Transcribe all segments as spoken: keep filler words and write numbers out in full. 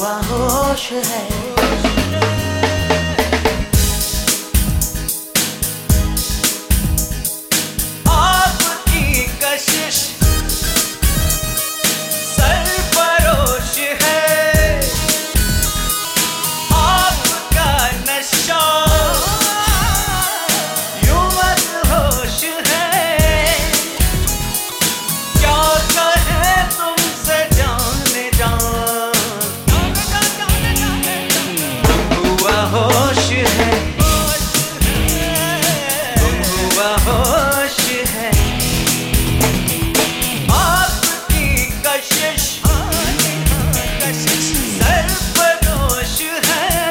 हुआ होश है। आपकी कशिश सरफरोश है, आपका नशा यूं मदहोश है। क्या कहे तुमसे जाने जा, गुम हुआ होश है, गुम हुआ होश है। आपकी कशिश सरफरोश है।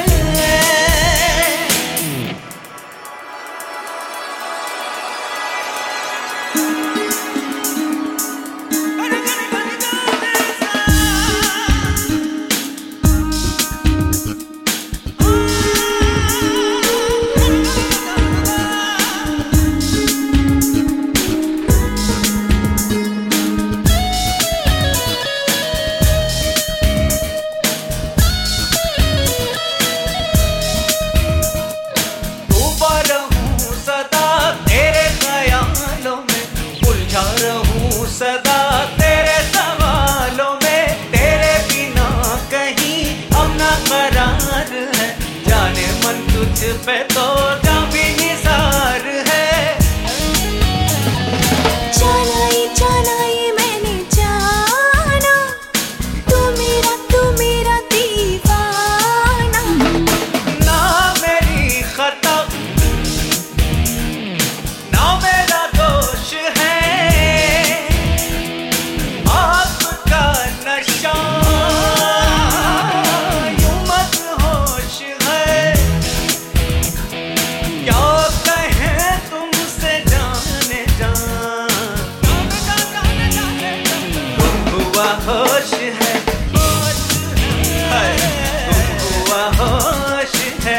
उलझा रहूं सदा तेरे सवालों में, तेरे बिना कहीं अपना करार है। जाने मन तुझ पे तो जा भी निसार है। जाना ही जाना ही मैंने जाना, तू मेरा तू मेरा दीवाना। ना मेरी खता ना मेरा दोष है, आपका नशा यूं मदहोश है। क्या कहें तुमसे जाने जा, गुम हुआ होश है, गुम हुआ होश है।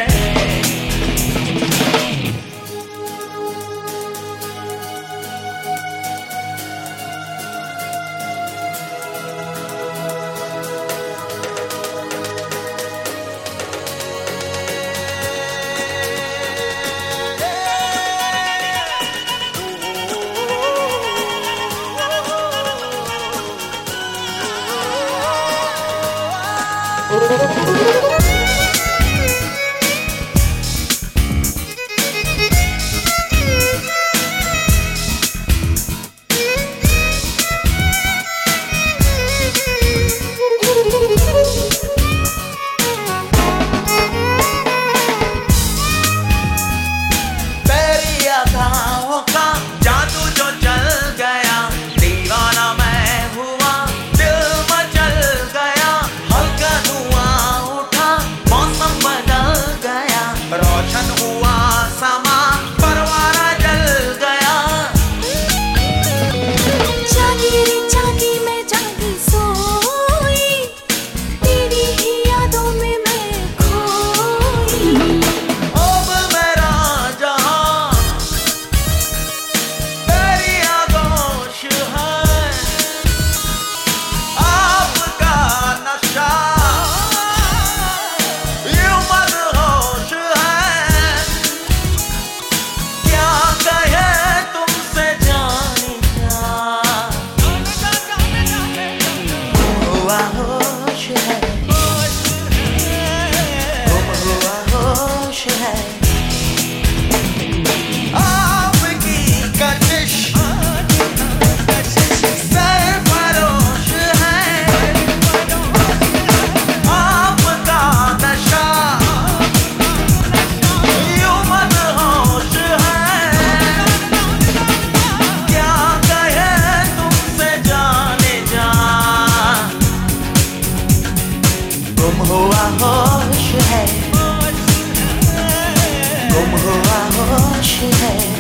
तेरी अदाओं का जादू जो चल गया, दीवाना मैं हुआ, दिल मचल गया। हल्का धुआं उठा, मौसम बदल गया, रोशन हुआ समा, परवाना जल गया। जागी रे जागी मैं जागी सोई, तेरी ही यादों में मैं खोई। अब मेरा जहां तेरी आगोश है, आपका नशा यूं मदहोश है। क्या कहे तुमसे जाने जा, गुम हुआ होश है, गुम हुआ होश है। आपकी कशिश सरफरोश है, आपका नशा यूं मदहोश है। क्या कहे तुमसे जाने जा, गुम हुआ होश है, गुम हुआ होश है।